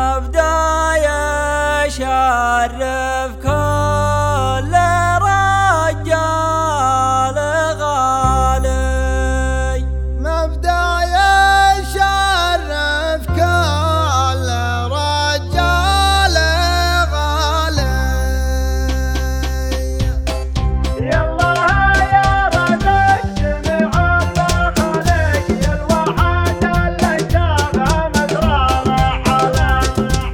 مبدا يشرف كل رجال غالي، مبدا يشرف كل رجال غالي. يلا يا رجل جميع الخلق، يا الوحد اللي شاف مسرار حلق.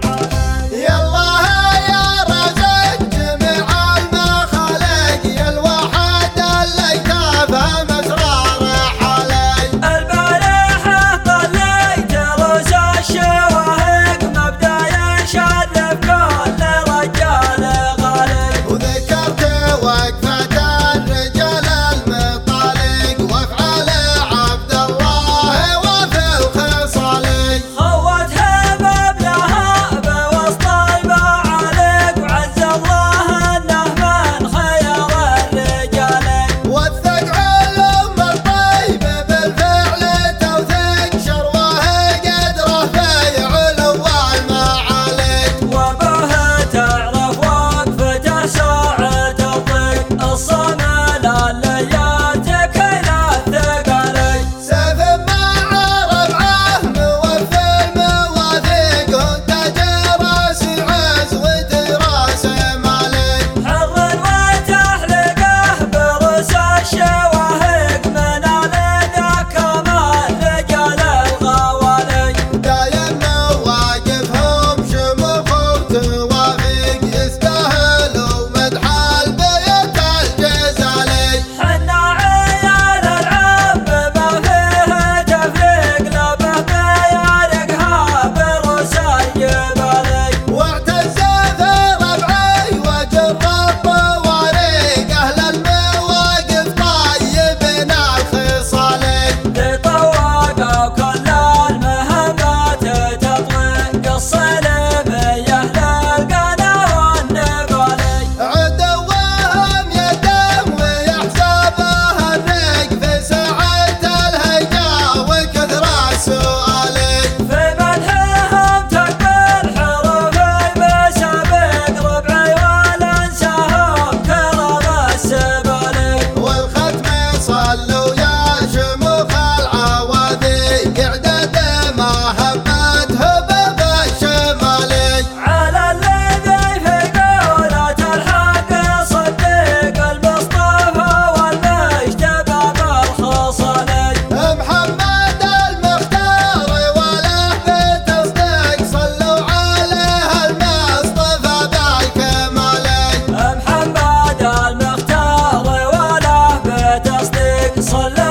يلا يا رجل جميع المخالق، يا الوحد اللي شاف مسرار حلق. البارحة طليت رؤوس الشواهق، مبدا يشرف كل رجال غالي. وذكرت وقفة الرجال المطالق، وافعال عبد الله وفي الخصال. خوتها مبلها بوسط المعالق، وعز الله انه من خير الرجال. وثق علم الطيب بالفعل توثيق، شروه قدره في علو المعالق. وبه تعرف وقفته ساعة الضيق، الصمل الليات كل الثقلي. سيف مع ربعه موفي المواثيق، وتاج راس عز ودراس مالك. حظ وتحلقه برؤوس الشواهق، من ذاك مال رجال الغوالي. دايم مواقفهم شموخ وتوافيق، يستاهلوا مدح البيت الجزالي. حنا عيال العم ما فيه تفريق، لبه بيارقها برؤوس الجبالي. واعتز في ربعي وجر الطواريق، اهل المواقف طيبين الخصالي. لطواقة وكل المهمات تطويق، الصليبية للقنا والنبالي. عدوهم يدم ويحسبه الريق، في ساعة الهيجا وكثر السؤالي. في مدحهم تكبر حروفي بسابق، ربعي ولا انساهم كرم السبالي. والختم صلوا يا شموخ العواذي، اعداد ما همته باب الشمالي. على الذي في قولة الحق صديق، المصطفى والمجتبى بالخصلي. محمد المختار وله بتصديق، صلوا عليه المصطفى بالكمالي. محمد المختار وله بتصديق، صلى